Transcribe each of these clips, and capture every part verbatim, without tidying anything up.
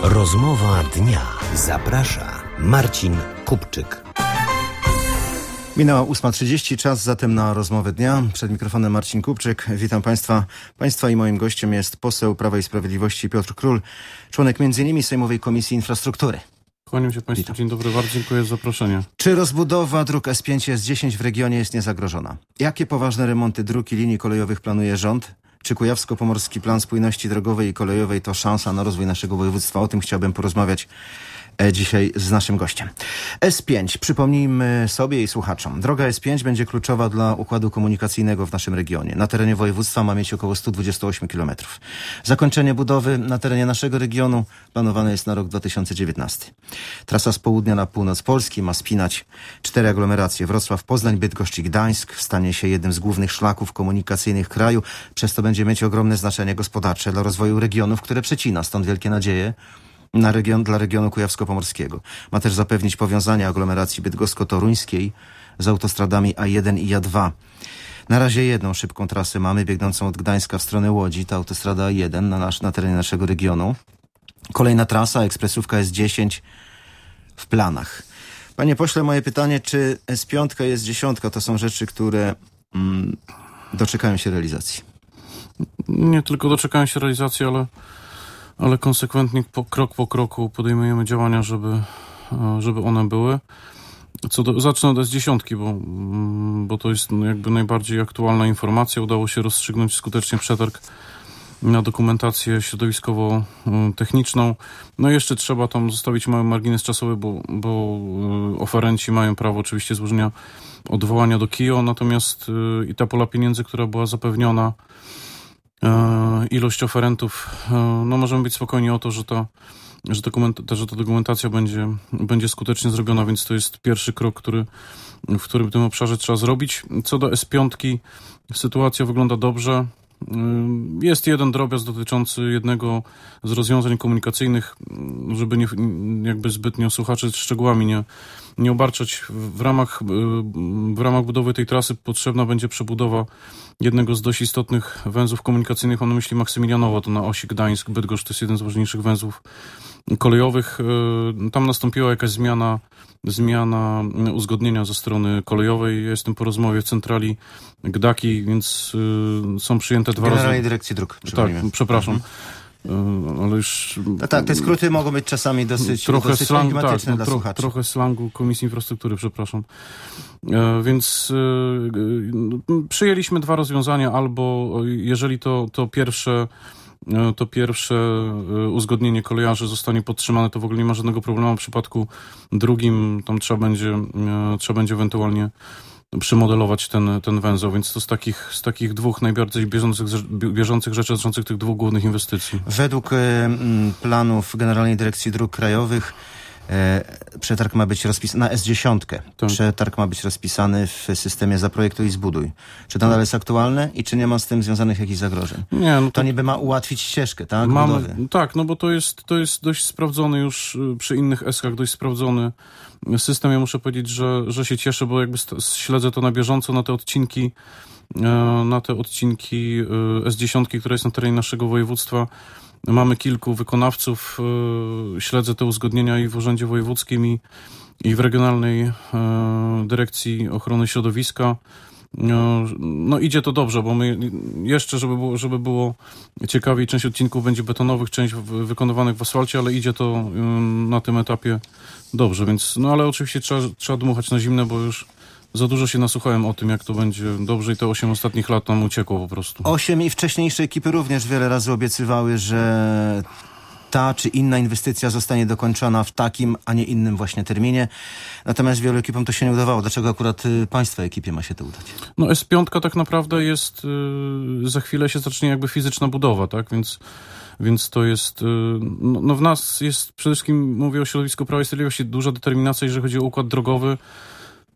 Rozmowa dnia. Zaprasza Marcin Kupczyk. Minęła ósma trzydzieści, czas zatem na rozmowę dnia. Przed mikrofonem Marcin Kupczyk. Witam Państwa. Państwa i moim gościem jest poseł Prawa i Sprawiedliwości Piotr Król, członek między innymi Sejmowej Komisji Infrastruktury. Kłaniam się Państwu. Witam. Dzień dobry, bardzo dziękuję za zaproszenie. Czy rozbudowa dróg S pięć i S dziesięć w regionie jest niezagrożona? Jakie poważne remonty dróg i linii kolejowych planuje rząd? Czy Kujawsko-Pomorski Plan Spójności Drogowej i Kolejowej to szansa na rozwój naszego województwa? O tym chciałbym porozmawiać dzisiaj z naszym gościem. S pięć, przypomnijmy sobie i słuchaczom. Droga S pięć będzie kluczowa dla układu komunikacyjnego w naszym regionie. Na terenie województwa ma mieć około sto dwadzieścia osiem kilometrów. Zakończenie budowy na terenie naszego regionu planowane jest na rok dwa tysiące dziewiętnasty. Trasa z południa na północ Polski ma spinać cztery aglomeracje: Wrocław, Poznań, Bydgoszcz i Gdańsk. Stanie się jednym z głównych szlaków komunikacyjnych kraju. Przez to będzie mieć ogromne znaczenie gospodarcze dla rozwoju regionów, które przecina. Stąd wielkie nadzieje na region, dla regionu kujawsko-pomorskiego. Ma też zapewnić powiązanie aglomeracji bydgosko-toruńskiej z autostradami A jeden i A dwa. Na razie jedną szybką trasę mamy, biegnącą od Gdańska w stronę Łodzi, to autostrada A jeden na, nasz, na terenie naszego regionu. Kolejna trasa, ekspresówka S dziesięć w planach. Panie pośle, moje pytanie, czy S pięć i S dziesięć to są rzeczy, które mm, doczekają się realizacji? Nie tylko doczekają się realizacji, ale ale konsekwentnie po, krok po kroku podejmujemy działania, żeby, żeby one były. Co do, zacznę od S dziesięć, bo, bo to jest jakby najbardziej aktualna informacja. Udało się rozstrzygnąć skutecznie przetarg na dokumentację środowiskowo-techniczną. No i jeszcze trzeba tam zostawić mały margines czasowy, bo, bo oferenci mają prawo oczywiście złożenia odwołania do K I O, natomiast i ta pula pieniędzy, która była zapewniona, ilość oferentów, no możemy być spokojni o to, że ta, że ta, że ta dokumentacja będzie, będzie skutecznie zrobiona, więc to jest pierwszy krok, który, w którym w tym obszarze trzeba zrobić. Co do S pięć, sytuacja wygląda dobrze. Jest jeden drobiazg dotyczący jednego z rozwiązań komunikacyjnych, żeby nie, jakby zbytnio słuchaczy szczegółami nie, nie obarczać. W ramach, w ramach budowy tej trasy potrzebna będzie przebudowa jednego z dość istotnych węzłów komunikacyjnych. Mam na myśli Maksymilianowo, to na osi Gdańsk-Bydgoszcz, to jest jeden z ważniejszych węzłów kolejowych. Tam nastąpiła jakaś zmiana, zmiana uzgodnienia ze strony kolejowej. Ja jestem po rozmowie w centrali Gdaki, więc y, są przyjęte dwa razy... Generalnej Dyrekcji Dróg, Tak, przepraszam. Mhm. Ale już... No tak, te skróty mogą być czasami dosyć, trochę dosyć slang, enigmatyczne tak, dla no, tro, słuchaczy. Trochę slangu Komisji Infrastruktury, przepraszam. E, więc e, przyjęliśmy dwa rozwiązania, albo jeżeli to, to pierwsze to pierwsze uzgodnienie kolejarzy zostanie podtrzymane, to w ogóle nie ma żadnego problemu. W przypadku drugim tam trzeba będzie, trzeba będzie ewentualnie przemodelować ten, ten węzeł, więc to z takich, z takich dwóch najbardziej bieżących, bieżących rzeczy dotyczących tych dwóch głównych inwestycji. Według y, planów Generalnej Dyrekcji Dróg Krajowych y, przetarg ma być rozpisany na S dziesięć. Tak. Przetarg ma być rozpisany w systemie Zaprojektuj i Zbuduj. Czy to nadal jest aktualne i czy nie ma z tym związanych jakichś zagrożeń? Nie, no to, to niby ma ułatwić ścieżkę, tak? Mamy, tak, no bo to jest, to jest dość sprawdzony już przy innych eskach, dość sprawdzony system. Ja muszę powiedzieć, że, że się cieszę, bo jakby śledzę to na bieżąco, na te odcinki, na te odcinki S dziesięć, które jest na terenie naszego województwa. Mamy kilku wykonawców, śledzę te uzgodnienia i w Urzędzie Wojewódzkim i, i w Regionalnej Dyrekcji Ochrony Środowiska. No idzie to dobrze, bo my jeszcze, żeby było, żeby było ciekawiej, część odcinków będzie betonowych, część wykonywanych w asfalcie, ale idzie to na tym etapie dobrze, więc no ale oczywiście trzeba, trzeba dmuchać na zimne, bo już za dużo się nasłuchałem o tym, jak to będzie dobrze i te osiem ostatnich lat nam uciekło po prostu. Osiem i wcześniejsze ekipy również wiele razy obiecywały, że ta czy inna inwestycja zostanie dokończona w takim, a nie innym właśnie terminie. Natomiast wielu ekipom to się nie udawało. Dlaczego akurat y, Państwa ekipie ma się to udać? No S pięć tak naprawdę jest, y, za chwilę się zacznie jakby fizyczna budowa, tak? Więc, więc to jest, y, no, no w nas jest przede wszystkim, mówię o środowisku Prawa i Sprawiedliwości, duża determinacja, jeżeli chodzi o układ drogowy.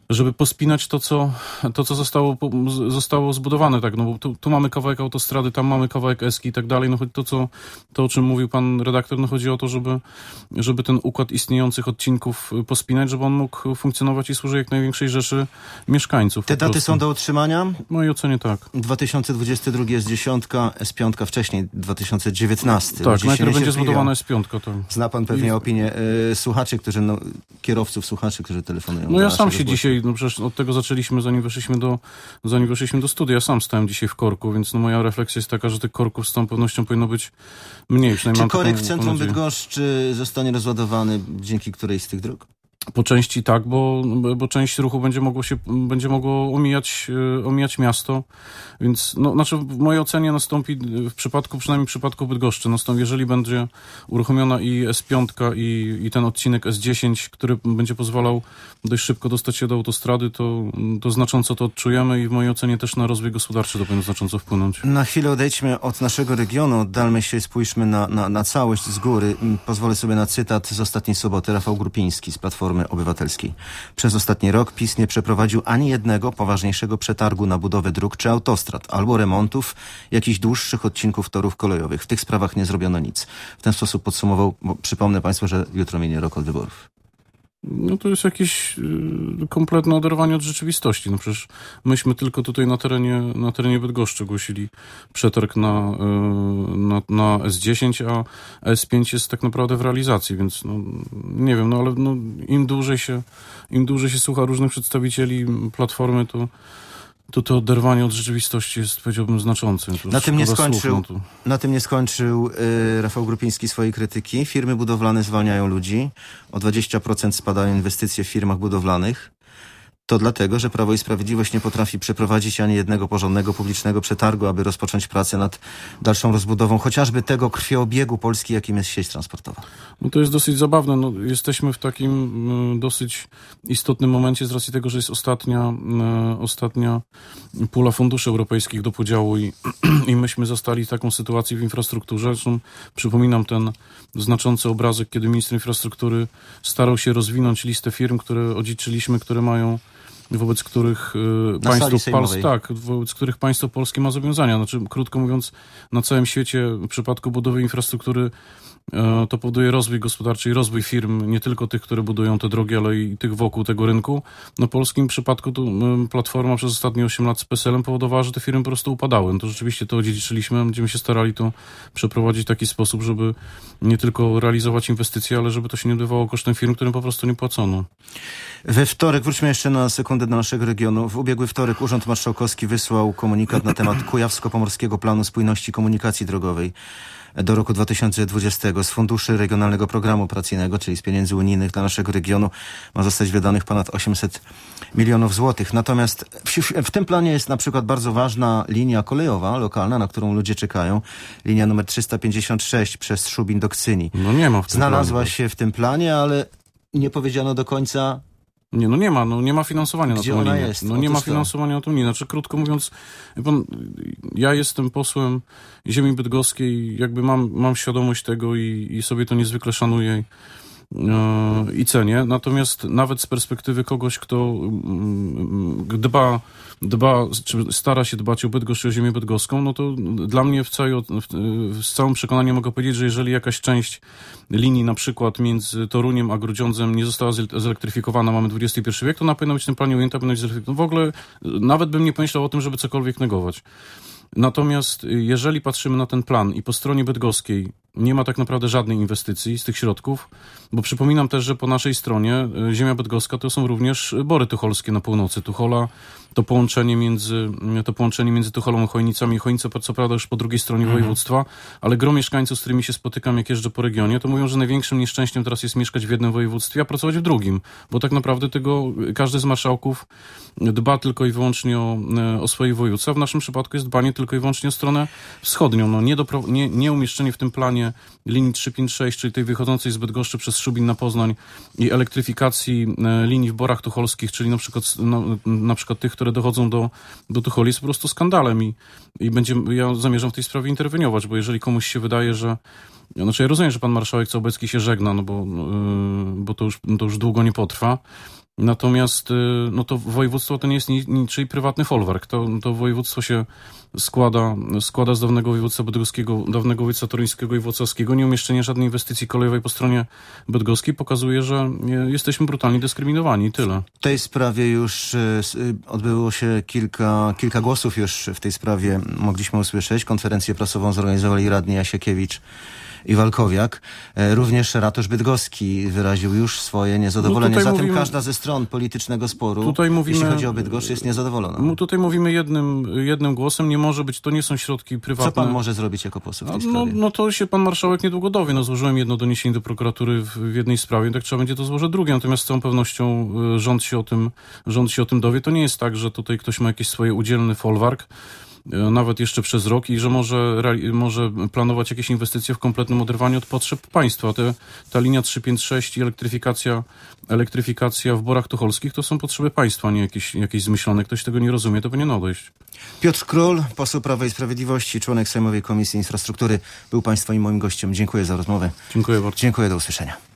żeby pospinać to, co, to, co zostało, zostało zbudowane, tak, no bo tu, tu mamy kawałek autostrady, tam mamy kawałek eski i tak dalej, no choć to, co, to, o czym mówił pan redaktor, no chodzi o to, żeby, żeby ten układ istniejących odcinków pospinać, żeby on mógł funkcjonować i służyć jak największej rzeszy mieszkańców. Te daty są do utrzymania? W mojej ocenie tak. dwa tysiące dwudziesty drugi jest dziesiątka, S pięć wcześniej, dwa tysiące dziewiętnasty. Tak, najpierw będzie zbudowana S pięć. To. Zna pan pewnie I... opinię y, słuchaczy, którzy, no, kierowców, słuchaczy, którzy telefonują. No ja sam się dzisiaj, no przecież od tego zaczęliśmy, zanim weszliśmy do, zanim weszliśmy do studia. Ja sam stałem dzisiaj w korku, więc no moja refleksja jest taka, że tych korków z całą pewnością powinno być mniej. Czy korek w centrum Bydgoszczy zostanie rozładowany dzięki którejś z tych dróg? Po części tak, bo, bo część ruchu będzie mogło się, będzie mogło omijać, omijać miasto, więc no, znaczy w mojej ocenie nastąpi w przypadku, przynajmniej w przypadku Bydgoszczy, nastąpi, jeżeli będzie uruchomiona i S pięć i, i ten odcinek S dziesięć, który będzie pozwalał dość szybko dostać się do autostrady, to, to znacząco to odczujemy i w mojej ocenie też na rozwój gospodarczy to powinno znacząco wpłynąć. Na chwilę odejdźmy od naszego regionu, oddalmy się i spójrzmy na, na, na całość z góry. Pozwolę sobie na cytat z ostatniej soboty. Rafał Grupiński z Platformy Obywatelskiej. Przez ostatni rok PiS nie przeprowadził ani jednego poważniejszego przetargu na budowę dróg czy autostrad, albo remontów jakichś dłuższych odcinków torów kolejowych. W tych sprawach nie zrobiono nic. W ten sposób podsumował, bo przypomnę państwu, że jutro minie rok od wyborów. No to jest jakieś y, kompletne oderwanie od rzeczywistości. No przecież myśmy tylko tutaj na terenie, na terenie Bydgoszczy głosili przetarg na, y, na, na S dziesięć, a S pięć jest tak naprawdę w realizacji, więc no, nie wiem, no ale no, im dłużej się, im dłużej się słucha różnych przedstawicieli Platformy, to to to oderwanie od rzeczywistości jest, powiedziałbym, znaczące. Na tym, nie skończył, słów, no to... na tym nie skończył y, Rafał Grupiński swojej krytyki. Firmy budowlane zwalniają ludzi. O dwadzieścia procent spadają inwestycje w firmach budowlanych. To dlatego, że Prawo i Sprawiedliwość nie potrafi przeprowadzić ani jednego porządnego publicznego przetargu, aby rozpocząć pracę nad dalszą rozbudową chociażby tego krwiobiegu Polski, jakim jest sieć transportowa. No to jest dosyć zabawne. No, jesteśmy w takim y, dosyć istotnym momencie z racji tego, że jest ostatnia, y, ostatnia pula funduszy europejskich do podziału i, i myśmy zostali taką sytuację w infrastrukturze. Zresztą przypominam ten znaczący obrazek, kiedy minister infrastruktury starał się rozwinąć listę firm, które odziedziczyliśmy, które mają wobec których y, państwo Polskie, tak, wobec których państwo polskie ma zobowiązania. Znaczy, krótko mówiąc, na całym świecie w przypadku budowy infrastruktury y, to powoduje rozwój gospodarczy i rozwój firm, nie tylko tych, które budują te drogi, ale i tych wokół tego rynku. No w polskim przypadku to, y, Platforma przez ostatnie osiem lat z P S L-em powodowała, że te firmy po prostu upadały. No to rzeczywiście to odziedziczyliśmy, będziemy się starali to przeprowadzić w taki sposób, żeby nie tylko realizować inwestycje, ale żeby to się nie odbywało kosztem firm, którym po prostu nie płacono. We wtorek, wróćmy jeszcze na sekundę do naszego regionu. W ubiegły wtorek Urząd Marszałkowski wysłał komunikat na temat Kujawsko-Pomorskiego Planu Spójności Komunikacji Drogowej do roku dwa tysiące dwudziestego. Z funduszy Regionalnego Programu Operacyjnego, czyli z pieniędzy unijnych dla naszego regionu, ma zostać wydanych ponad osiemset milionów złotych. Natomiast w, w tym planie jest na przykład bardzo ważna linia kolejowa, lokalna, na którą ludzie czekają. Linia numer trzysta pięćdziesiąt sześć przez Szubin do Kcyni. No nie ma w tym Znalazła planie. się w tym planie, ale nie powiedziano do końca. Nie, no nie ma, no nie ma finansowania Gdzie na tą ona linię. jest? No nie Otóż ma to. finansowania na tą linię. Znaczy, krótko mówiąc, pan, ja jestem posłem ziemi bydgoskiej, jakby mam, mam świadomość tego i, i sobie to niezwykle szanuję i, i cenię. Natomiast nawet z perspektywy kogoś, kto dba, dba, czy stara się dbać o Bydgoszcz i o ziemię bydgoską, no to dla mnie w całej, w, z całym przekonaniem mogę powiedzieć, że jeżeli jakaś część linii na przykład między Toruniem a Grudziądzem nie została zelektryfikowana, mamy dwudziesty pierwszy wiek, to ona powinna być w tym planie ujęta, powinna być zelektryfikowana. W ogóle nawet bym nie pomyślał o tym, żeby cokolwiek negować. Natomiast jeżeli patrzymy na ten plan i po stronie bydgoskiej nie ma tak naprawdę żadnej inwestycji z tych środków, bo przypominam też, że po naszej stronie ziemia bydgoska to są również Bory Tucholskie na północy. Tuchola to połączenie między, to połączenie między Tucholą a Chojnicami. Chojnice co prawda już po drugiej stronie mhm. województwa, ale gro mieszkańców, z którymi się spotykam, jak jeżdżę po regionie, to mówią, że największym nieszczęściem teraz jest mieszkać w jednym województwie, a pracować w drugim, bo tak naprawdę tego każdy z marszałków dba tylko i wyłącznie o, o swoje województwa. A w naszym przypadku jest dbanie tylko i wyłącznie o stronę wschodnią. No, nie, dopro, nie, nie umieszczenie w tym planie linii trzysta pięćdziesiąt sześć, czyli tej wychodzącej z Bydgoszczy przez Szubin na Poznań i elektryfikacji linii w Borach Tucholskich, czyli na przykład, no, na przykład tych, które dochodzą do, do Tucholi, jest po prostu skandalem i, i będzie, ja zamierzam w tej sprawie interweniować, bo jeżeli komuś się wydaje, że znaczy ja rozumiem, że pan marszałek Całobecki się żegna, no bo, yy, bo to, już, to już długo nie potrwa, Natomiast no to województwo to nie jest ni, niczyj prywatny folwark. To, to województwo się składa, składa z dawnego województwa bydgoskiego, dawnego województwa toruńskiego i włocławskiego. Nieumieszczenie żadnej inwestycji kolejowej po stronie bydgoskiej pokazuje, że jesteśmy brutalnie dyskryminowani. Tyle. W tej sprawie już odbyło się kilka, kilka głosów już w tej sprawie mogliśmy usłyszeć. Konferencję prasową zorganizowali radni Jasiakiewicz i Walkowiak. Również ratusz bydgoski wyraził już swoje niezadowolenie. No Zatem mówimy, każda ze stron politycznego sporu, tutaj mówimy, jeśli chodzi o Bydgoszcz, jest niezadowolona. No tutaj mówimy jednym, jednym głosem. Nie może być, to nie są środki prywatne. Co pan może zrobić jako poseł w tej no, sprawie? no to się pan marszałek niedługo dowie. No złożyłem jedno doniesienie do prokuratury w, w jednej sprawie, tak trzeba będzie to złożyć drugie. Natomiast z całą pewnością rząd się o tym, rząd się o tym dowie. To nie jest tak, że tutaj ktoś ma jakiś swoje udzielny folwark, nawet jeszcze przez rok i że może, może planować jakieś inwestycje w kompletnym oderwaniu od potrzeb państwa. Te, ta linia trzy pięć sześć i elektryfikacja, elektryfikacja w Borach Tucholskich to są potrzeby państwa, nie jakieś, jakieś zmyślone. Ktoś tego nie rozumie, to powinien odejść. Piotr Król, poseł Prawa i Sprawiedliwości, członek Sejmowej Komisji Infrastruktury, był państwa i moim gościem. Dziękuję za rozmowę. Dziękuję bardzo. Dziękuję, do usłyszenia.